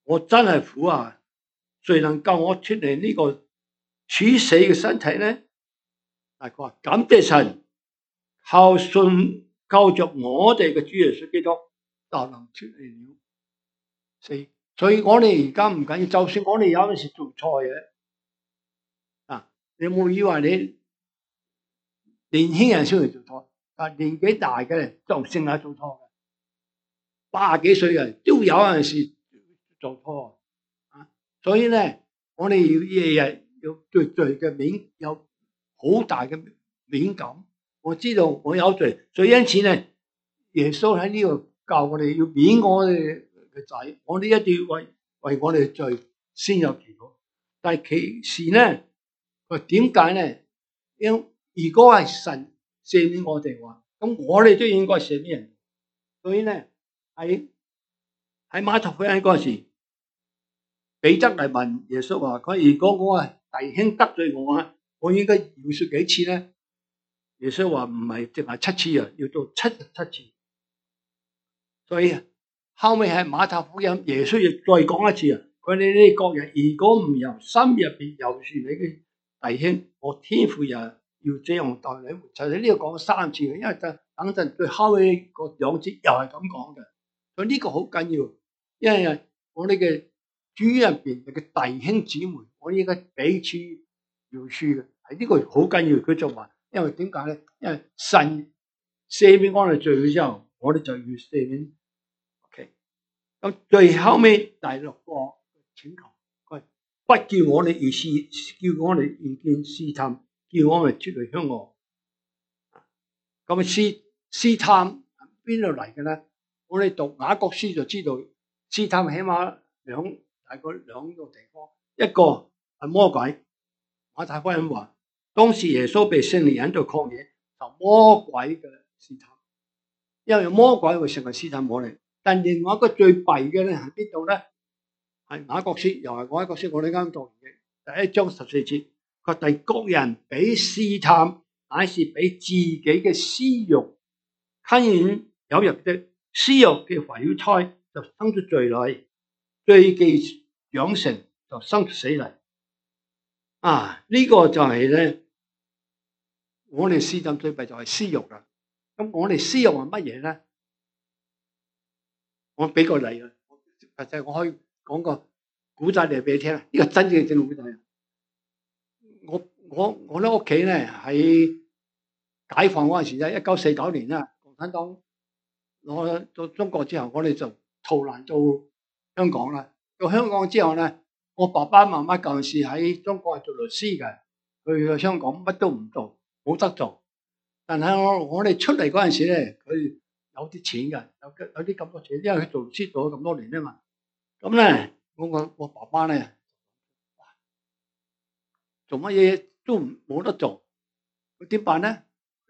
我真係苦啊！誰能救我出嚟呢個處死嘅身體呢？大哥話感謝神，靠信靠着我哋嘅主耶穌基督就能出嚟了死。所以我哋而家唔緊要，就算我哋有陣時做錯嘢啊，你有冇以為你年輕人先嚟做錯？啊，年紀大嘅人就成日做錯嘅，八十幾歲嘅人都有陣時做錯啊。所以咧，我哋要日日要對罪嘅敏有好大嘅敏感。我知道我有罪，所以因此咧，耶穌喺呢度教我哋要免我哋嘅仔，我哋一定要為為我哋嘅罪先有祈禱。但係其時咧，佢點解咧？因如果係神赦免我哋嘅話，咁我哋都應該赦免人。所以咧，喺喺馬太福音嗰時，彼得嚟問耶穌話：佢如果我係弟兄得罪我啊，我應該饒恕幾次咧？耶穌話唔係淨係七次啊，要到七十七次。所以後尾喺馬太福音，耶穌亦再講一次啊，佢哋呢各人如果唔由心入邊饒恕你嘅弟兄，我天父又要這樣待你。就係呢度講三次嘅，因為等等陣對後尾嗰兩節又係咁講嘅。所以呢個好緊要，因為我哋嘅主入邊嘅弟兄姊妹，我應該彼此饒恕嘅，係呢個好緊要。佢就話，因為點解咧？因為神赦免我哋罪嘅時候，我哋就要赦免。OK，咁最後尾第六個請求，佢不叫我哋而試，叫我哋遇見試探，叫我哋脫離兇惡。咁試試探邊度嚟嘅咧？我哋讀雅各書就知道，試探起碼兩大概兩個地方，一個係魔鬼。馬太福音話，當時耶穌被聖靈引導曠野，就魔鬼嘅試探，因為魔鬼會成為試探我哋。但另外一個最弊嘅咧係邊度咧？係雅各書，又係雅各書，我哋啱讀完嘅第一章十四節，佢第各人俾試探，乃是俾自己嘅私欲，看見有入的私欲嘅懷了胎，就生出罪來；罪既長成，就生出死嚟。啊！呢、這個就係咧，我哋試探最弊就係私欲啦。咁我哋私欲係乜嘢咧？我俾個例啊，或者我可以講個古仔嚟俾你聽啦。呢、這個真正正古仔。我我我喺屋企咧，喺解放嗰陣時咧，一九四九年啦，共產黨攞到中國之後，我哋就逃難到香港啦。到香港之後咧，我爸爸媽媽舊陣時喺中國係做律師嘅，去香港乜都唔做，冇得做。但係我我哋出嚟嗰陣時咧，佢有啲錢嘅，有有啲咁多錢，因為佢做律師做咗咁多年啊嘛。咁咧，我我我爸爸咧，做乜嘢都冇得做，佢點辦咧？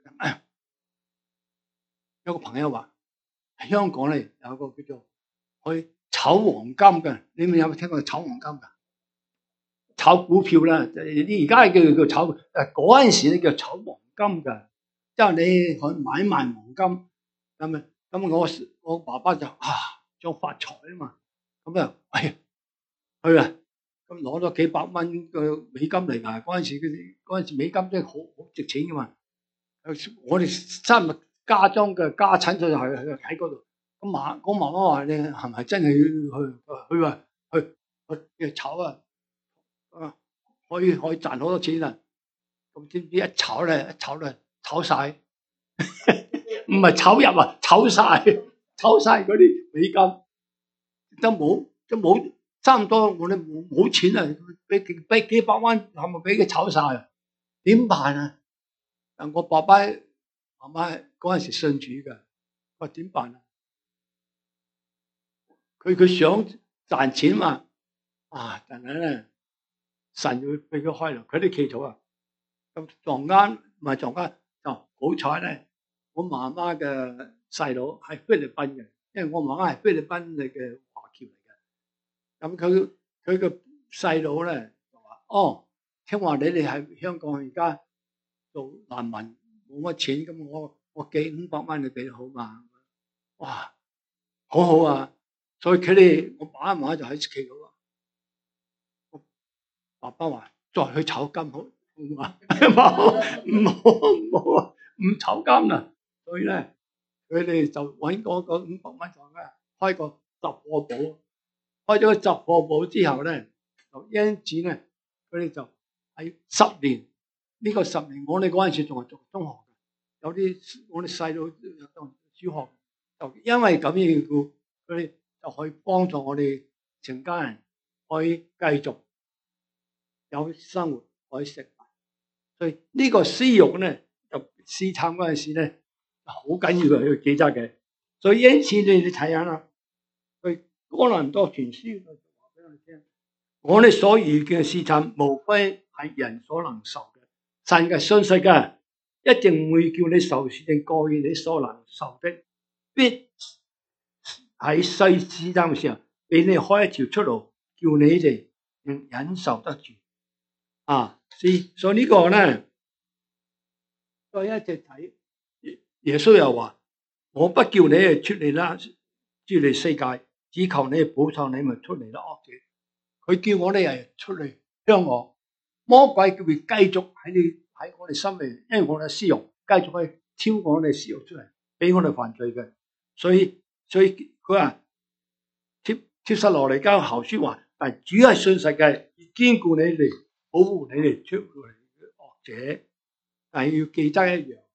有個朋友話，香港咧有個叫做去炒黃金嘅，你哋有冇聽過炒黃金噶？炒股票啦，你而家係叫叫炒，誒嗰陣時咧叫炒黃金㗎，即係你去買賣黃金咁啊。咁我我爸爸就啊想發財啊嘛，咁啊，哎呀去啊，咁攞咗幾百蚊嘅美金嚟㗎。嗰陣時嗰嗰陣時美金真係好好值錢㗎嘛。我哋三日家裝嘅家產就係喺嗰度。咁媽我媽媽話你係咪真係要去？佢話去去去炒啊！啊，可以可以賺好多錢啊！咁知唔知一炒咧，一炒咧，炒晒，唔係炒入啊，炒晒，炒晒嗰啲美金，都冇，都冇，差唔多我哋冇冇錢啊！俾俾幾百蚊，係咪俾佢炒晒啊？點辦啊？但我爸爸媽媽嗰陣時信主嘅，我話點辦啊？佢佢想賺錢嘛，啊，但係咧。神會俾佢開路，佢啲祈禱啊，咁撞啱唔係撞啱，就好彩咧。我媽媽嘅細佬係菲律賓嘅，因為我媽媽係菲律賓嘅華僑嚟嘅。咁佢佢個細佬咧就話：哦，聽話你哋喺香港而家做難民冇乜錢，咁我我寄五百蚊你俾好嘛？哇，好好啊！ 所以佢哋我爸阿媽就喺屋企度啦。爸爸話：再去炒金好，唔好唔好唔好啊，唔炒金啦。所以咧，佢哋就揾嗰個五百蚊就咧開個雜貨鋪，開咗個雜貨鋪之後咧，就因此咧，佢哋就喺十年呢、這個十年，我哋嗰陣時仲係讀中學嘅，有啲我哋細佬讀小學，就因為咁樣嘅，佢哋就可以幫助我哋成家人可以繼續有生活可以食飯。所以呢個私欲咧，就試探嗰陣時咧，好緊要嘅去記得嘅。所以因此你哋睇下啦，佢哥林多前書就話俾我哋聽，我哋所遇見嘅試探，無非係人所能受嘅。神嘅信實嘅，一定會叫你受試探過於你所能受的，必喺世試探嘅時候，俾你開一條出路，叫你哋忍受得住。啊，所以呢個咧，再一直睇，耶穌又話：我不叫你哋出嚟啦，出嚟世界，只求你哋保守你們出嚟啦惡者。佢叫我哋係出嚟向我，魔鬼叫佢繼續喺你喺我哋心裏，因為我哋私欲繼續去挑我哋私欲出嚟，俾我哋犯罪嘅。所以所以佢話帖帖撒羅尼迦後書話，但主係信實嘅，堅固你哋，保護你哋出嚟嘅惡者。但係要記得一樣，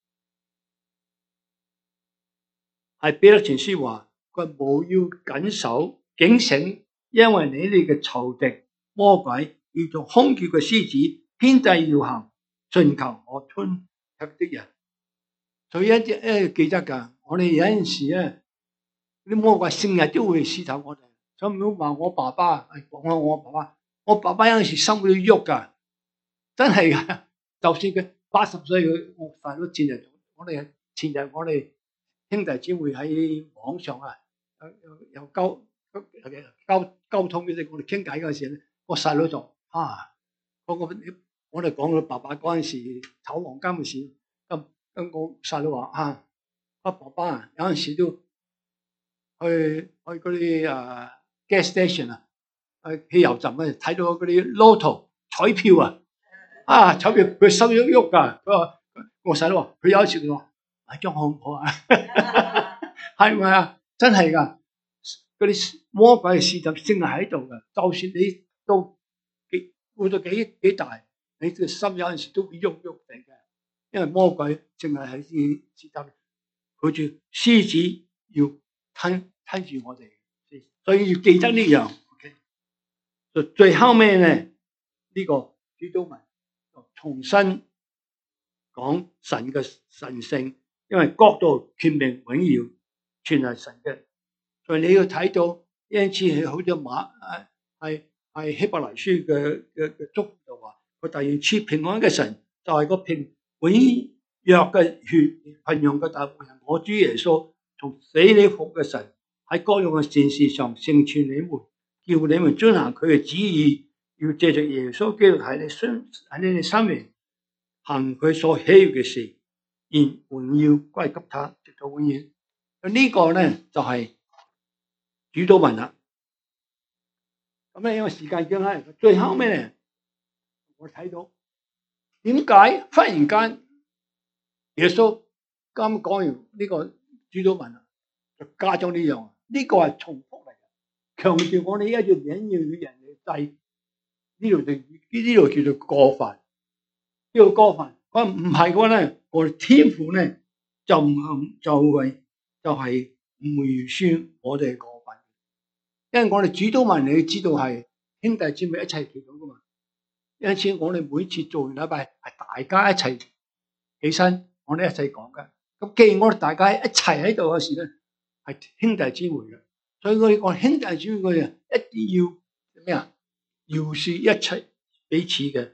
係彼得前書話佢冇要謹守警醒，因為你哋嘅仇敵魔鬼要做凶叫嘅獅子，遍地搖行，尋求可吞吃的人。所以一直誒記得噶，我哋有陣時咧，啲魔鬼成日都會試探我哋。所以唔好話我爸爸，講下我爸爸，我爸爸有陣時心會喐噶，真係噶。就算佢八十歲，佢我發咗前日，我哋前日我哋兄弟姊妹喺網上啊，有有交交交通嘅，我哋傾偈嗰時咧，我細佬就啊，嗰個我哋講佢爸爸嗰陣時炒黃金嘅事，咁咁我細佬話啊，阿爸爸啊，有陣時都去去嗰啲啊 gas station 啊，去汽油站咧睇到嗰啲 lotto 彩票啊。啊！彩票佢心喐喐噶，佢話我細佬話佢有一次佢話買張好唔好啊？係咪啊？真係噶，嗰啲魔鬼嘅試探正係喺度噶。就算你都幾活到幾幾大，你嘅心有陣時都會喐喐地嘅，因為魔鬼正係喺啲試探，好似獅子要吞吞住我哋，所以要記得呢樣。就最後尾咧，呢個主禱文重新講神嘅神性，因為國度、權柄、榮耀全係神嘅。所以你要睇到，因此係好似馬係係希伯來書嘅嘅嘅祝福就話，佢第二賜平安嘅神就係個平永約嘅血平用嘅大僕人，我主耶穌從死裏復活嘅神，喺各樣嘅善事上成全你們，叫你們遵行佢嘅旨意。要借着耶穌基督喺你心喺你哋生命行佢所喜悅嘅事，然榮耀歸給他，直到永遠。這個、呢個咧就係、是、主禱文啦。咁咧因為時間關係，最後尾咧我睇到點解忽然間耶穌啱講完呢個主禱文啦，就加咗呢樣，呢、這個係重複嚟嘅，強調我哋一樣嘢要與人哋制。呢度就呢度叫做過犯，呢個過犯。我唔係嘅話咧，我哋天父咧就唔就係就係唔會算我哋嘅過犯，因為我哋主禱文你知道係兄弟姊妹一齊祈禱噶嘛。因此我哋每次做完禮拜係大家一齊起身，我哋一齊講嘅。咁既然我哋大家一齊喺度嘅時咧，係兄弟姊妹嘅，所以我哋講兄弟姊妹嘅人一定要咩啊？饒恕一切彼此嘅，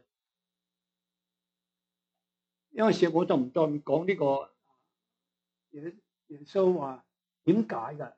因為時我就唔再講呢個耶耶穌話點解㗎？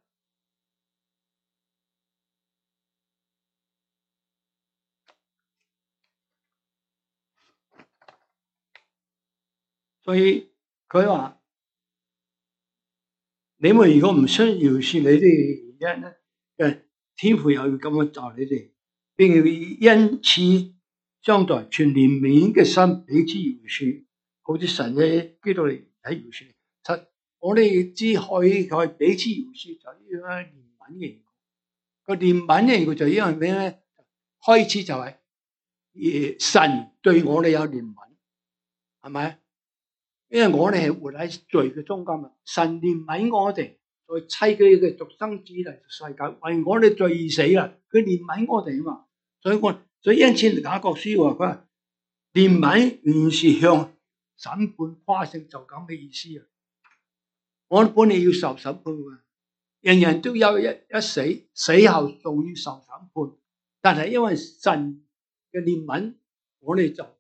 所以佢話：你們如果唔需要饒恕你啲原因咧， 嘅天父又要咁樣就你哋，並要因此相待，全憐憫嘅心彼此饒恕，好似神嘅基督嚟喺饒恕。實我哋只可以去彼此饒恕，就要憐憫嘅。個憐憫嘅佢就因為咩咧？開始就係、是、神對我哋有憐憫，係咪？因為我哋係活喺罪嘅中間啊！神憐憫我哋，再妻佢嘅獨生子嚟世界，為我哋罪而死啦。佢憐憫我哋啊嘛，所以我所以因此雅各書話佢話憐憫原是向審判誇勝，就咁嘅意思啊！我本嚟要受審判嘅，人人都有一一死，死後仲要受審判，但係因為神嘅憐憫，我哋就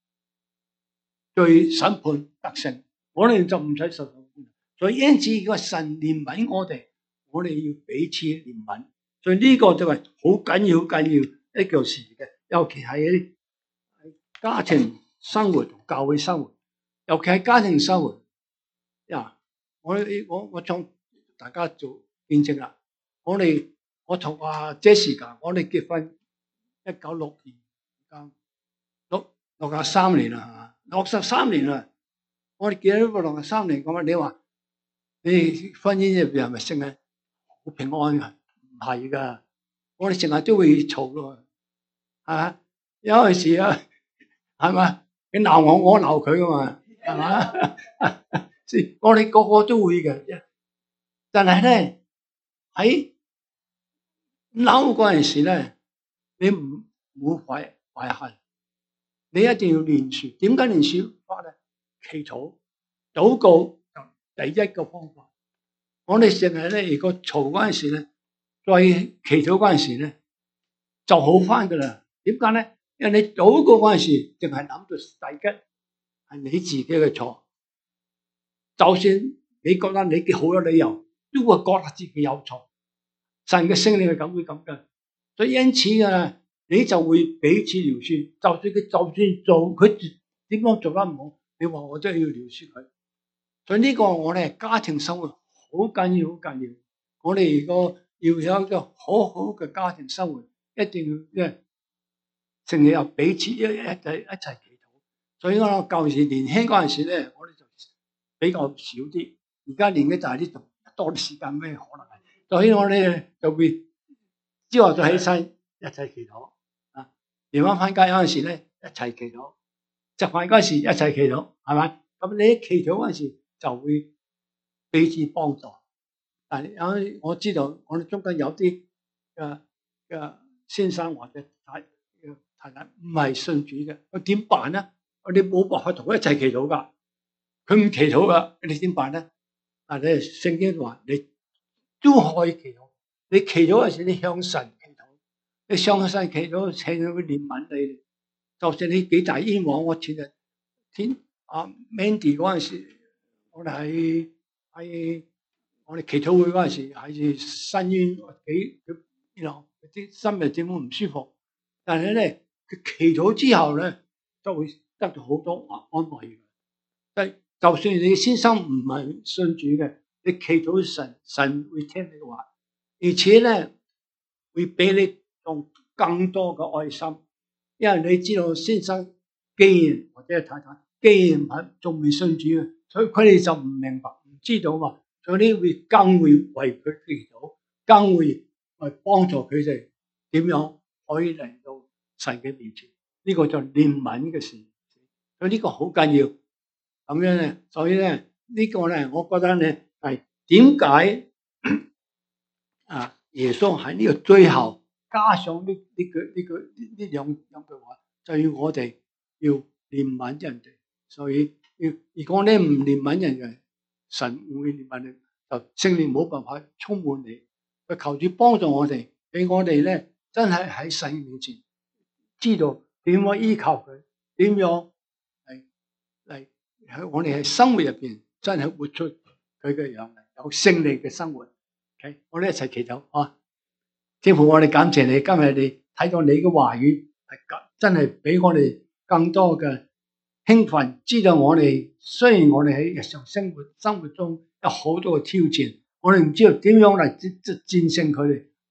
對審判得勝，我哋就唔使受審判。所以因此個神憐憫我哋，我哋要彼此憐憫。所以呢個就係好緊要、緊要一件事嘅，尤其係喺家庭生活同教會生活，尤其係家庭生活。呀，我我我從大家做見證啦。我哋我同阿 Jessica，我哋結婚一九六二，六六十三年啦，係嘛？六十三年啦，我哋結咗六十三年咁啊！你話你婚姻入邊係咪成日好平安噶？唔係噶，我哋成日都會嘈咯，係嘛？有陣時啊，係嘛？你鬧我，我鬧佢噶嘛，係嘛？我哋個個都會嘅，但係咧喺嬲嗰陣時咧，你唔唔好懷懷恨。你一定要練習，點解練習法咧？祈禱、禱告就第一個方法。我哋成日咧，如果嘈嗰陣時咧，再祈禱嗰陣時咧，就好翻噶啦。點解咧？因為你禱告嗰陣時，淨係諗到第一係你自己嘅錯，就算你覺得你好有理由，都會覺得自己有錯。神嘅聖靈係咁會咁嘅，所以因此啊。你就會彼此饒恕，就算佢就算做佢點樣做得唔好，你話我都要饒恕佢。所以呢個我哋家庭生活好緊要，好緊要。我哋如果要有一個好好嘅家庭生活，一定要即成日又彼此一一齊一齊祈禱。所以我舊時年輕嗰陣時咧，我哋就比較少啲。而家年紀大啲，就多啲時間咩可能係？所以我哋就會朝頭早起身一齊祈禱。夜晚翻家有陣時咧，一齊祈禱；食飯嗰時一齊祈禱，係咪？咁你一祈禱嗰時就會彼此幫助。但係有我知道，我哋中間有啲嘅嘅先生或者太太太唔係信主嘅，佢點辦咧？我哋冇辦法同佢一齊祈禱噶，佢唔祈禱噶，你點辦咧？啊，你聖經話你都可以祈禱，你祈禱嗰時你向神。你向神祈禱，請佢憐憫你。就算你幾大冤枉，我前日天阿 Mandy 嗰陣時，我哋喺喺我哋祈禱會嗰陣時，喺新院幾佢，然後啲心入點會唔舒服。但係咧，佢祈禱之後咧，都會得到好多安慰嘅。即就算你先生唔係信主嘅，你祈禱神，神會聽你嘅話，而且咧會俾你。用更多嘅愛心，因為你知道先生既然或者係太太既然係仲未信主嘅，所以佢哋就唔明白唔知道嘛，所以呢會更會為佢祈禱，更會去幫助佢哋點樣可以嚟到神嘅面前。呢、這個就憐憫嘅事，所以呢個好緊要。咁樣咧，所以咧呢、這個咧，我覺得咧係點解啊？耶穌喺呢個最後。加上呢呢句呢句呢兩兩句話，就要我哋要憐憫人哋。所以要如果你唔憐憫人嘅，神唔會憐憫你，就聖靈冇辦法充滿你。佢求主幫助我哋，俾我哋咧真係喺神面前知道點樣依靠佢，點樣嚟嚟喺我哋喺生活入邊真係活出佢嘅樣嚟，有勝利嘅生活。Okay? 我哋一齊祈禱啊！天父，我哋感謝你，今日你睇到你嘅話語係真係俾我哋更多嘅興奮，知道我哋雖然我哋喺日常生活生活中有好多嘅挑戰，我哋唔知道點樣嚟戰戰勝佢哋，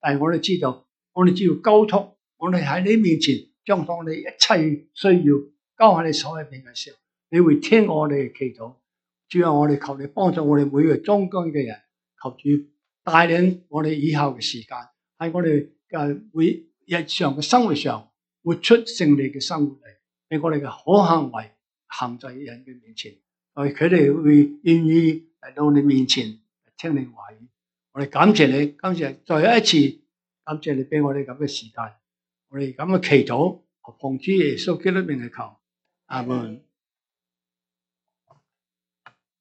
但係我哋知道，我哋只要交託，我哋喺你面前將當你一切需要交喺你手入邊嘅時候，你會聽我哋嘅祈禱。主啊，我哋求你幫助我哋每個中間嘅人，求主帶領我哋以後嘅時間喺我哋嘅每日常嘅生活上活出勝利嘅生活嚟，俾我哋嘅好行為行在人嘅面前，所以佢哋會願意嚟到你面前聽你話語。我哋感謝你，今次再一次感謝你俾我哋咁嘅時間，我哋咁嘅祈禱，奉主耶穌基督名嚟求，阿門。